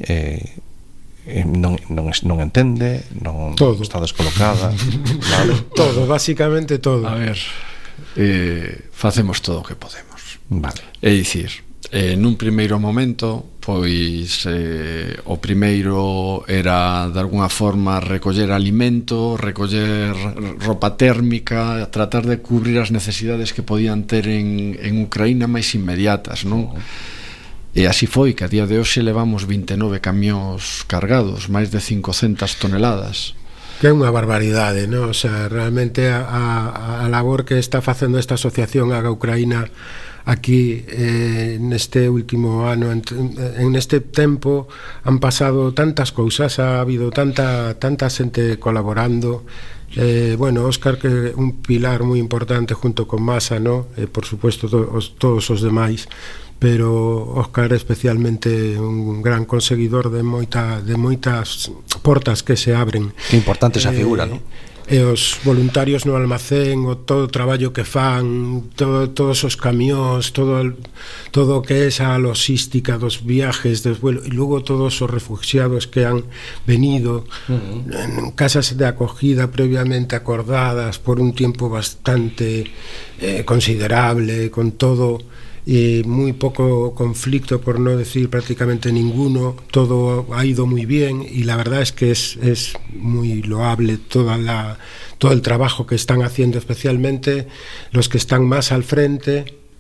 non entende, non todo. Está descolocada? Vale. Todo, basicamente todo. A ver, facemos todo o que podemos. Vale. É dicir, nun primeiro momento, pois o primeiro era de alguna forma recoller alimento, recoller roupa térmica, tratar de cubrir as necesidades que podían ter en Ucraína máis inmediatas, non? E así foi, que a día de hoxe levamos 29 camións cargados, máis de 500 toneladas. Que é unha barbaridade, non? O sea, realmente a labor que está facendo esta asociación Haga Ucraína aquí neste último ano, en este tempo han pasado tantas cousas, ha habido tanta xente colaborando. Bueno, Óscar, que é un pilar moi importante junto con Masa, ¿no? Por supuesto todos os demais, pero Óscar especialmente un gran conseguidor de moitas portas que se abren. Que importante esa figura, ¿no? E os voluntarios no almacén, todo o traballo que fan, todos os camións, todo o que é esa logística dos viajes, dos vuelos, e logo todos os refugiados que han venido en casas de acogida previamente acordadas por un tiempo bastante considerable, con todo moi pouco conflicto, por no decir prácticamente ninguno, todo ha ido muy bien y la verdad es que es muy loable todo el trabajo que están haciendo, especialmente los que están más al frente,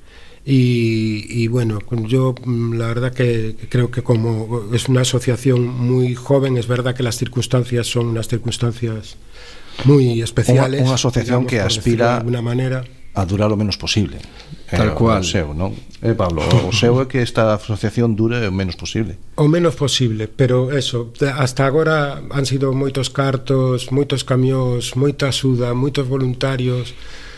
y bueno, yo la verdad que creo que como es una asociación muy joven, es verdad que las circunstancias son unas circunstancias muy especiales. Una asociación, digamos, que aspira de alguna manera a durar lo menos posible. Tal cual. O seu, non? Pablo, o seu é que esta asociación dure o menos posible. O menos posible, pero eso, hasta agora han sido moitos cartos, moitos camións, moita axuda, moitos voluntarios,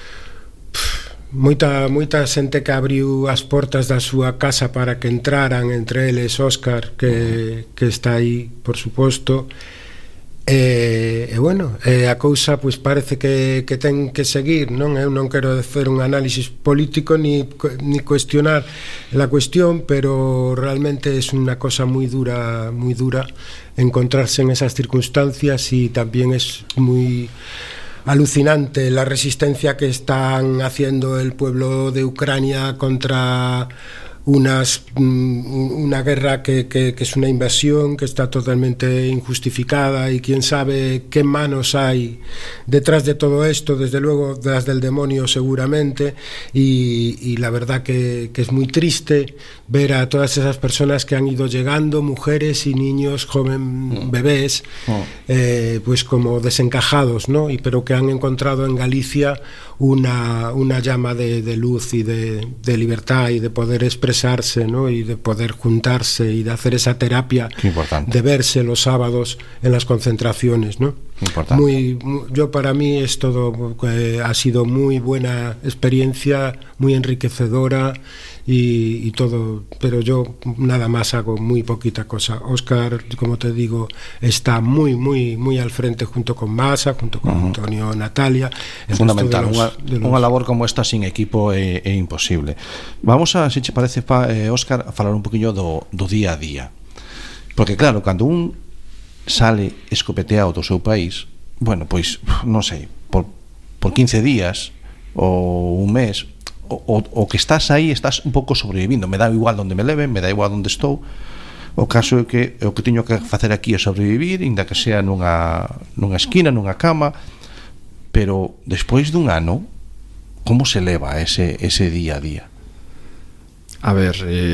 moita xente que abriu as portas da súa casa para que entraran, entre eles Óscar, que está aí, por suposto. E bueno, a cousa pois parece que ten que seguir, non? Eu non quero facer un análisis político ni cuestionar la cuestión, pero realmente es una cosa muy dura encontrarse en esas circunstancias, y también es muy alucinante la resistencia que están haciendo el pueblo de Ucrania contra una guerra que es una invasión que está totalmente injustificada, y quién sabe qué manos hay detrás de todo esto, desde luego las del demonio seguramente, y la verdad que es muy triste ver a todas esas personas que han ido llegando, mujeres y niños, jóvenes, bebés, pues como desencajados, ¿no? Pero que han encontrado en Galicia una llama de luz y de libertad, y de poder expresarse, ¿no? Y de poder juntarse y de hacer esa terapia, de verse los sábados en las concentraciones, ¿no? Yo, para mí es todo, ha sido muy buena experiencia, muy enriquecedora y todo, pero yo nada más hago muy poquita cosa. Óscar, como te digo, está muy al frente, junto con Masa, junto con Antonio, Natalia. É fundamental, unha labor como esta sin equipo é imposible. Vamos a, se che parece, Óscar, a falar un poquinho do día a día, porque claro, cando un sale escopeteado do seu país, bueno, pois, non sei, por 15 días ou un mes, o que estás aí, estás un pouco sobrevivindo. Me dá igual onde me leven, me dá igual onde estou. O caso é que o que teño que facer aquí é sobrevivir, inda que sea nunha esquina, nunha cama. Pero despois dun ano, como se leva ese día a día? A ver,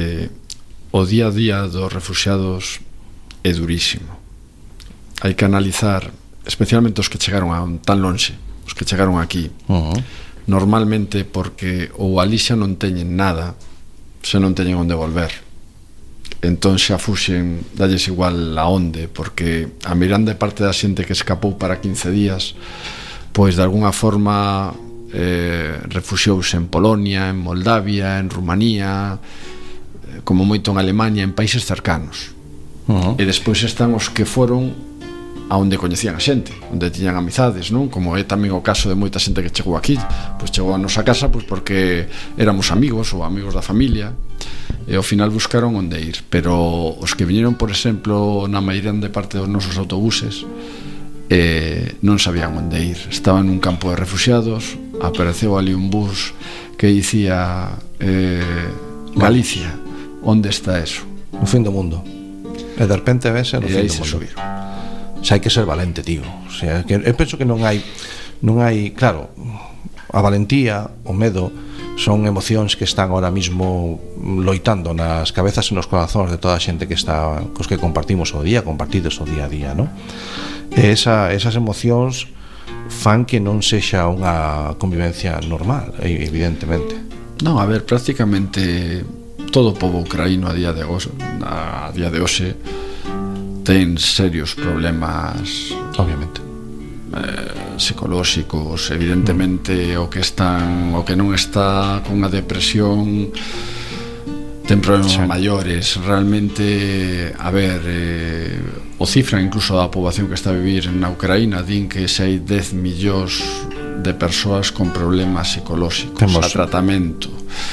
o día a día dos refuxiados é durísimo. Hai que analizar, especialmente os que chegaron tan lonxe, os que chegaron aquí, normalmente porque ou alí xa non teñen nada, xa non teñen onde volver, entón xa fuxen, dalles igual a onde, porque a mirande parte da xente que escapou para 15 días, pois de alguna forma refuxiouse en Polonia, en Moldavia, en Rumanía, como moito en Alemania, en países cercanos. E despois están os que foron a onde coñecían a xente, onde tiñan amizades, non? Como é tamén o caso de moita xente que chegou aquí, pois chegou a nosa casa pois porque éramos amigos ou amigos da familia, e ao final buscaron onde ir. Pero os que viñeron, por exemplo, na mairande parte dos nosos autobuses, non sabían onde ir. Estaban nun campo de refuxiados, apareceu ali un bus que dicía Galicia, onde está eso? No fin do mundo. E de repente vese no fin do mundo. Subiron. Xa hai que ser valente, tío. O sea, que eu penso que non hai, claro, a valentía, o medo son emocións que están ahora mismo loitando nas cabezas e nos corazóns de toda a xente que está, cos que compartimos o día, compartidos o día a día, ¿no? E esas emocións fan que non sexa unha convivencia normal, evidentemente. Non, a ver, prácticamente todo o pobo ucraíno a día de hoxe ten serios problemas, obviamente, psicolóxicos. Evidentemente o que non está con a depresión ten problemas maiores. Realmente, a ver, o cifra incluso da poboación que está a vivir na Ucraína, din que xa hai 10 millóns de persoas con problemas psicolóxicos a tratamento,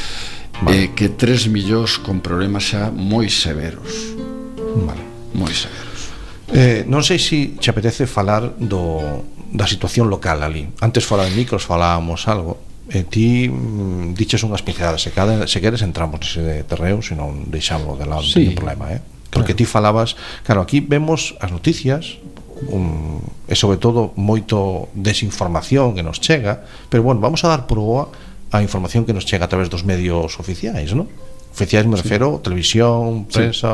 que 3 millóns con problemas xa moi severos. Moi severos. Non sei se te apetece falar da situación local ali. Antes fora de micros falábamos algo, e ti diches unhas pinceladas. Se queres entramos nese terreo, se non deixamos de lado, sí, non problema, porque ti falabas, claro, aquí vemos as noticias, e sobre todo moito desinformación que nos chega, pero bueno, vamos a dar por boa a información que nos chega a través dos medios oficiais, non? Oficiais me refero, televisión, prensa,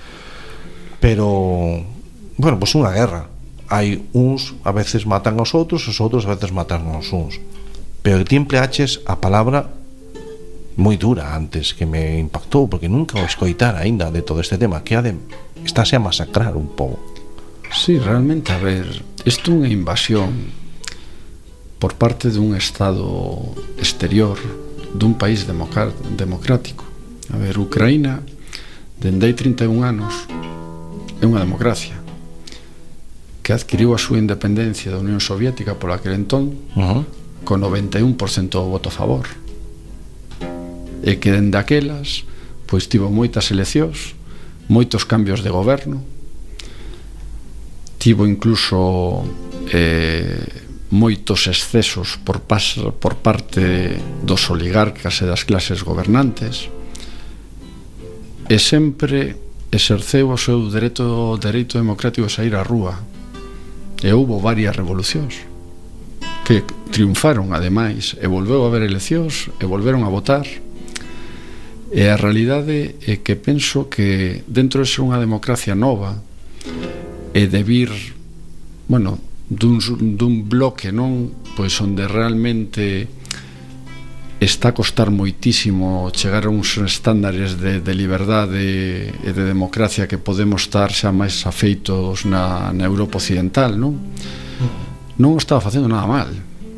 pero bueno, pois unha guerra. Hai uns a veces matan aos outros a veces matan aos uns. Pero ti empleaches a palabra moi dura antes, que me impactou, porque nunca o escoitar aínda de todo este tema, que estáse a masacrar un pobo. Sí, realmente, a ver, isto é unha invasión por parte dun estado exterior dun país democrático. A ver, Ucraína dende hai 31 anos é unha democracia que adquiriu a súa independencia da Unión Soviética por aquel entón con 91% do voto a favor, e que dende aquelas pois tivo moitas eleccións, moitos cambios de goberno, tivo incluso moitos excesos por parte dos oligarcas e das clases gobernantes, e sempre exerceu o seu dereito democrático de sair á rúa, e houbo varias revolucións que triunfaron ademais, e volveu a haber eleccións e volveron a votar. E a realidade é que penso que dentro de ser unha democracia nova e de vir, bueno, dun bloque, non? Pois onde realmente está a costar moitísimo chegar a uns estándares de liberdade e de democracia que podemos estar xa máis afeitos na Europa occidental, non? Non o estaba facendo nada mal.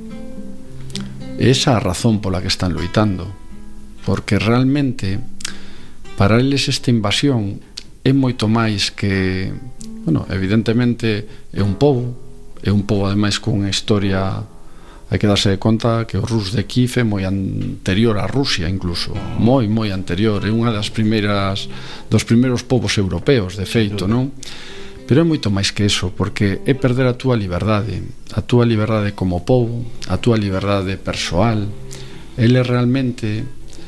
E esa é a razón pola que están loitando, porque realmente para eles esta invasión é moito máis que, bueno, evidentemente é un pobo ademais con unha historia, hai que darse de conta que o Rus de Kiev é moi anterior a Rusia, incluso moi anterior, é unha dos primeiros povos europeos, de feito, non? Pero é moito máis que eso, porque é perder a túa liberdade como pobo, a túa liberdade persoal. Eles realmente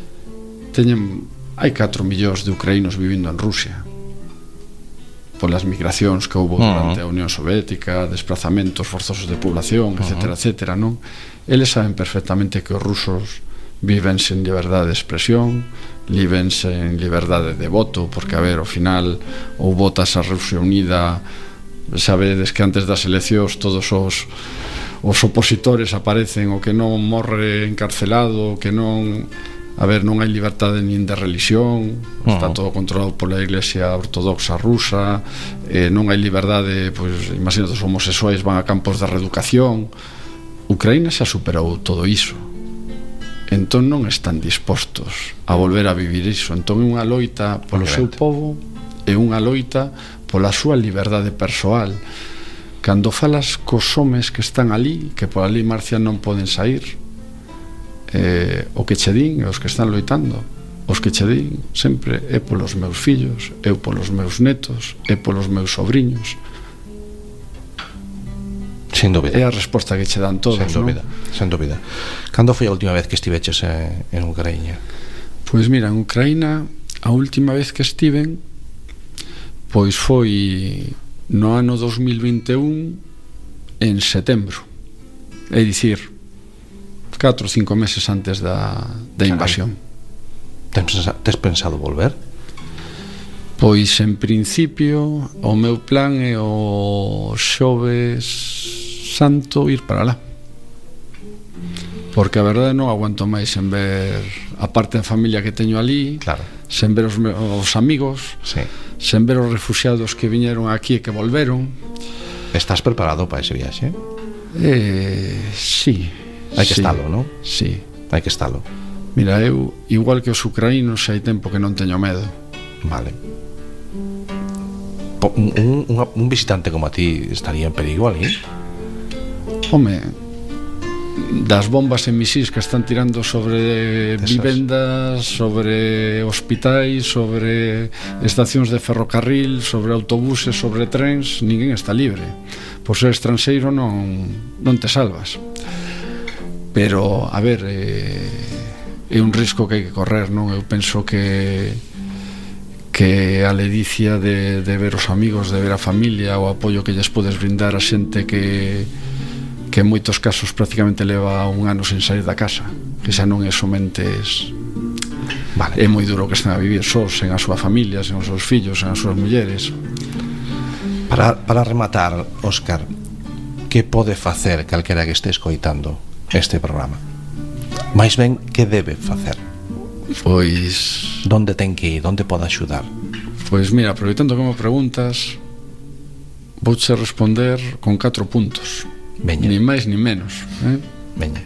hai 4 millóns de ucraínos vivindo en Rusia polas migracións que houbo durante a Unión Soviética, desplazamentos forzosos de población, etcétera, non? Eles saben perfectamente que os rusos viven sen liberdade de expresión, viven sen liberdade de voto, porque, a ver, ao final ou votas a Rusia Unida, sabedes que antes das eleccións todos os opositores aparecen, o que non morre encarcelado, o que non... A ver, non hai libertade nin de religión, está todo controlado pola Iglesia Ortodoxa rusa, non hai liberdade, pois, imagínate, os homosexuais van a campos de reeducación. Ucraína xa superou todo iso, entón non están dispostos a volver a vivir iso. Entón é unha loita polo seu povo, é unha loita pola súa liberdade persoal. Cando falas cos homes que están ali, que por ali marcial non poden sair, o que che din, os que están loitando, os que che din sempre é polos meus fillos, é polos meus netos, é polos meus sobriños. Sin dúbida. É a resposta que che dan todos, non? Sen dúbida. Cando foi a última vez que estiveches en Ucraína? Pois mira, en Ucraína a última vez que estiven pois foi no ano 2021 en setembro, é dicir 4 ou 5 meses antes da invasión. Tes pensado volver? Pois en principio o meu plan é o xoves santo ir para lá, porque a verdade non aguanto máis en ver a parte de familia que teño ali, claro, sen ver os amigos, sí, sen ver os refuxiados que viñeron aquí e que volveron. Estás preparado para ese viaxe? Sí. Hai que estalo, non? Sí. Hai que estalo. Mira, eu, igual que os ucraínos, hai tempo que non teño medo. Vale. Un visitante como a ti estaría en perigo ali? Home, das bombas e misís que están tirando sobre vivendas, sobre hospitais, sobre estacións de ferrocarril, sobre autobuses, sobre trens, ninguén está libre. Por ser estranxeiro non te salvas. Pero, a ver, é un risco que hai que correr, non? Eu penso que a ledicia de ver os amigos, de ver a familia, o apoio que lles podes brindar a xente que en moitos casos prácticamente leva un ano sen sair da casa, que xa non é somentes Vale. é moi duro que estén a vivir sós, sen a súa familia, sen os seus fillos, sen as súas mulleres. Para rematar, Óscar, que pode facer calquera que este escoitando este programa? Mais ben, que debe facer? Pois Donde ten que ir? Donde pode axudar? Pois mira, aproveitando que me preguntas, vouche responder con 4 puntos. Veña. Ni máis ni menos, Veña.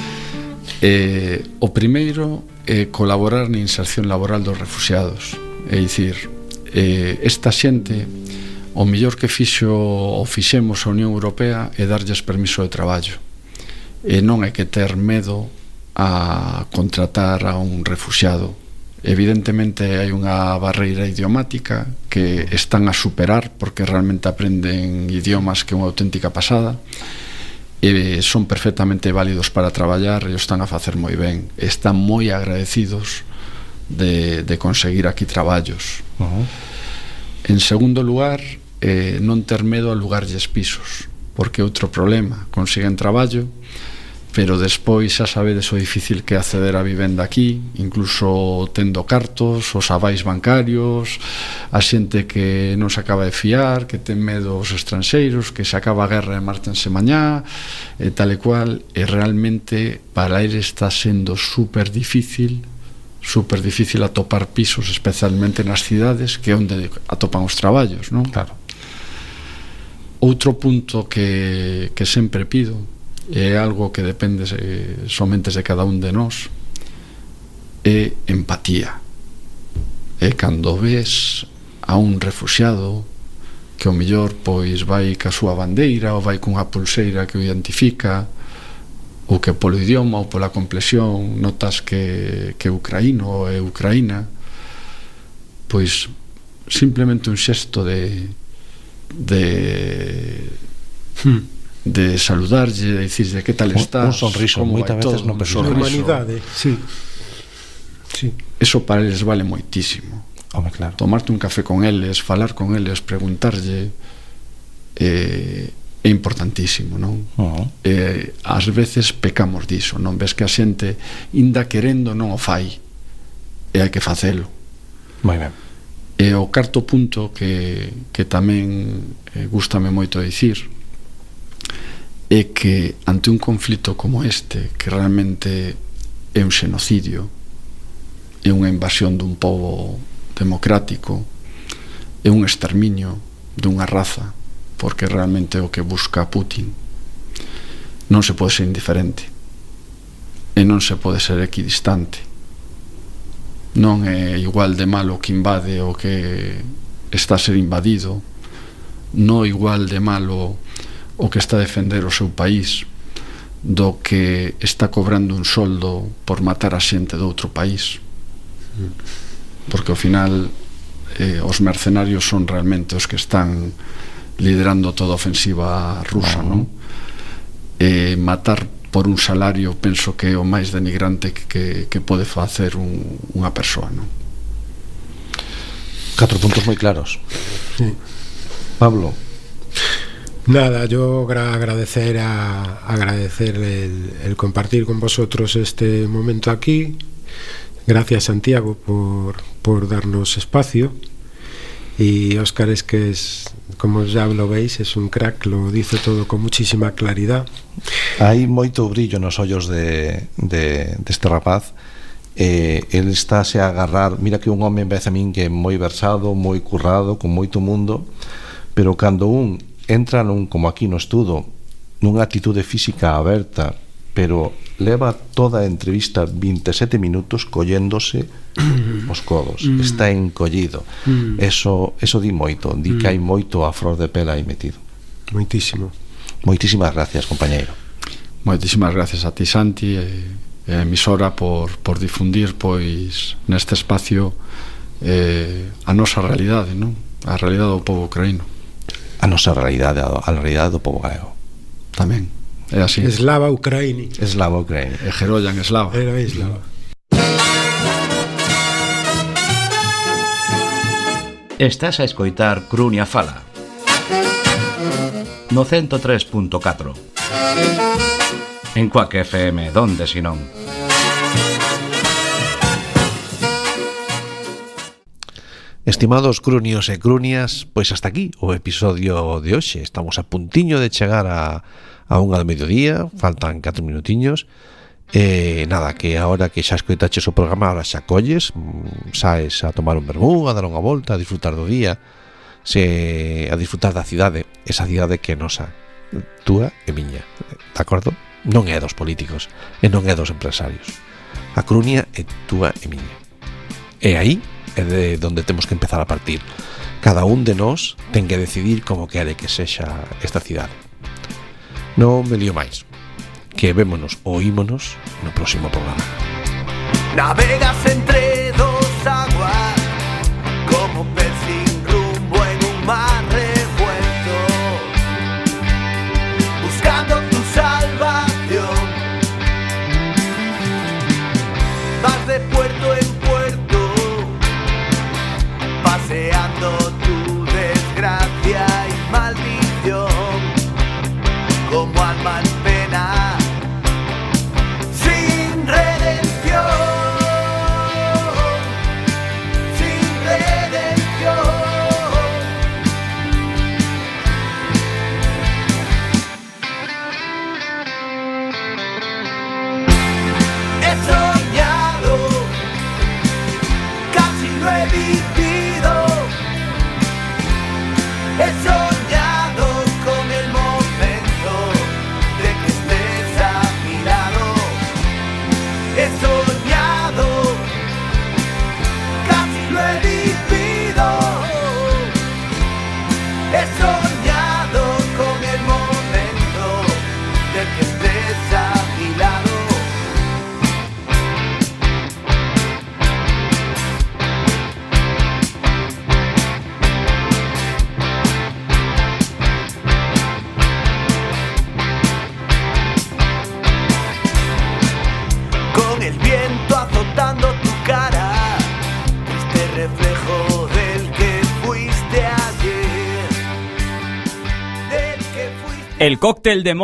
O primeiro é colaborar na inserción laboral dos refuxiados. É dicir, esta xente, o mellor que fixemos a Unión Europea é darlles permiso de traballo. E non hai que ter medo a contratar a un refuxiado. Evidentemente hai unha barreira idiomática que están a superar, porque realmente aprenden idiomas que é unha auténtica pasada, e son perfectamente válidos para traballar e o están a facer moi ben. Están moi agradecidos de conseguir aquí traballos. En segundo lugar, non ter medo a alugarlles pisos, porque outro problema, consiguen traballo, pero despois xa sabedes o difícil que é acceder a vivenda aquí, incluso tendo cartos, os avais bancarios, a xente que non se acaba de fiar, que ten medo os estranxeiros, que se acaba a guerra e mártense mañá, e tal e cual, e realmente para ele está sendo super difícil atopar pisos, especialmente nas cidades, que é onde atopan os traballos, non? Claro. Outro punto que sempre pido, é algo que depende somente de cada un de nós, é empatía. E cando ves a un refuxiado que o mellor pois vai ca súa bandeira ou vai cunha pulseira que o identifica, ou que polo idioma ou pola complexión notas que é ucraíno ou é ucraína, pois simplemente un xesto de saludarlle, de dicirlle que tal estás, un sonriso, moitas veces non persoa. Humanidade, sí. Sí. Eso para eles vale moitísimo. Home, claro. Tomarte un café con eles, falar con eles, preguntarlle, é importantísimo, non? Ás veces pecamos diso, non ves que a xente inda querendo non o fai, e hai que facelo. Moi ben. E o cuarto punto que tamén gústame moito dicir é que ante un conflito como este, que realmente é un xenocidio, é unha invasión dun pobo democrático, é un exterminio dunha raza, porque realmente é o que busca Putin, non se pode ser indiferente e non se pode ser equidistante. Non é igual de malo que invade o que está a ser invadido, non igual de malo o que está a defender o seu país do que está cobrando un soldo por matar a xente de outro país, porque ao final os mercenarios son realmente os que están liderando toda a ofensiva rusa, non? E matar por un salario penso que é o máis denigrante que pode facer unha persoa, non? 4 puntos moi claros. Sí. Pablo. Nada, yo agradecer el compartir con vosotros este momento aquí. Gracias, Santiago, por darnos espacio. Y Óscar es que es, como ya lo veis, es un crack, lo dice todo con muchísima claridad. Hai moito brillo nos ollos deste rapaz. El estáse a agarrar. Mira que un home, en vez a min, que é moi versado, moi currado, con moito mundo, pero cando un entra como aquí no estudo, nunha actitude física aberta, pero leva toda a entrevista 27 minutos colléndose os codos, está encollido. Eso di moito, di que hai moito a flor de pela aí metido. Moitísimo. Moitísimas gracias, compañeiro. Moitísimas gracias a ti, Santi, e a emisora por difundir pois neste espacio a nosa realidade, non? A realidade do pobo ucraíno. A nosa realidade, a realidade do pobo galego. Tamén, é así. Eslava Ucraini. Eslava Ucraini. E Geroyan eslava. Era eslava. Estás a escoitar Crunia Fala no 103.4 en Cuac FM, donde si non. Estimados crunios e crunias, pois hasta aquí o episodio de hoxe. Estamos a puntiño de chegar a unha do mediodía, faltan 4 minutiños. Nada, que ahora que xa escoitaches o programa, ahora xa colles, saes a tomar un vermú, a dar unha volta, a disfrutar do día, a disfrutar da cidade, esa cidade que é nosa, túa e miña, de acordo? Non é dos políticos e non é dos empresarios. A Crunia é túa e miña. E aí é de donde temos que empezar a partir. Cada un de nós ten que decidir como quere que sexa esta cidade. Non me lío máis, que vémonos ou ímonos no próximo programa. Navegas entre dos aguas como pez sin rumbo en un mar revuelto, buscando tu salvación. Vas de puerto en puerto, paseando tu desgracia y maldición como alma en pena, sin redención, sin redención. He soñado, casi lo he vivido. He soñado con el momento de que estés a mi lado. He soñado, casi lo he vivido. He soñado con el momento de que estés a mi lado. Con el viento azotando tu cara, este reflejo del que fuiste ayer, del que fuiste. El cóctel de